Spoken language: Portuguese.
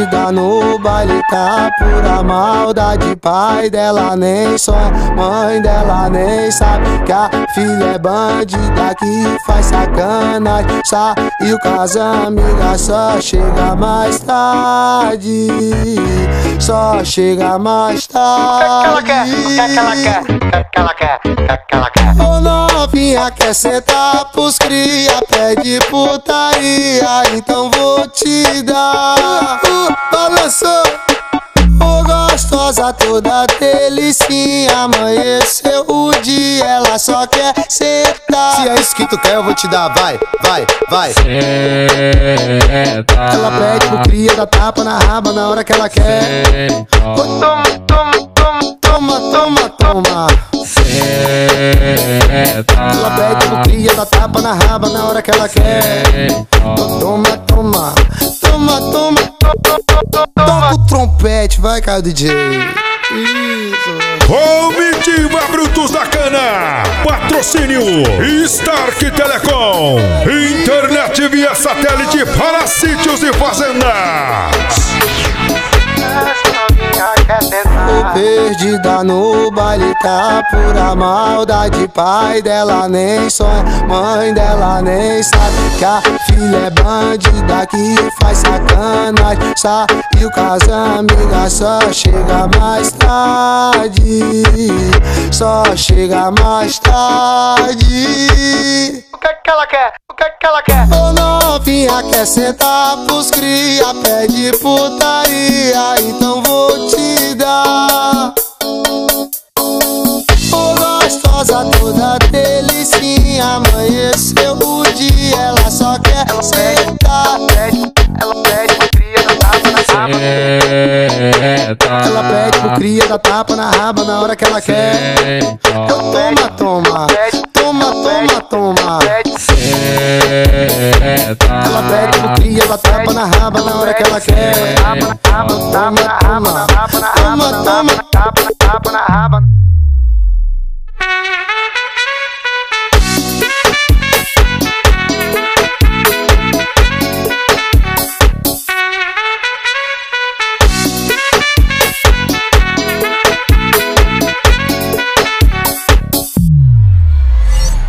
Perdida no baile, tá pura maldade. Pai dela nem sonha, mãe dela nem sabe que a filha é bandida que faz sacanagem. Saiu com as amigas, só chega mais tarde. Só chega mais tarde. O que ela quer? Ô novinha, quer sentar pros cria, pede putaria, então vou te dar. Balançou, ô gostosa toda delicinha. Amanheceu o dia, ela só quer sentar. Se é isso que tu quer, eu vou te dar, vai. Ela pede pro cria, dá tapa na raba na hora que ela quer. Toma. Ela pede pro cria, dá tapa na raba na hora que ela quer. Toma. Toca o trompete, vai, Caio DJ. Comitiva Brutos da Cana. Patrocínio Stark Telecom. Internet via satélite para sítios e fazendas. Perdida no baile, tá pura maldade. Pai dela nem sonha, mãe dela nem sabe que a filha é bandida que faz sacanagem. Saiu com as amigas, só chega mais tarde. Só chega mais tarde. O que ela quer? Ô novinha, quer sentar pros cria, pede putaria, então vou te dar. Ô gostosa toda delicinha, amanheceu o dia, ela só quer sentar. Ela pede pro cria, dá tapa na raba. Ela pede pro cria, dá tapa na raba na hora que ela quer. Toma. Ela pede pro cria, dá tapa na raba na hora que ela quer. Tapa na raba.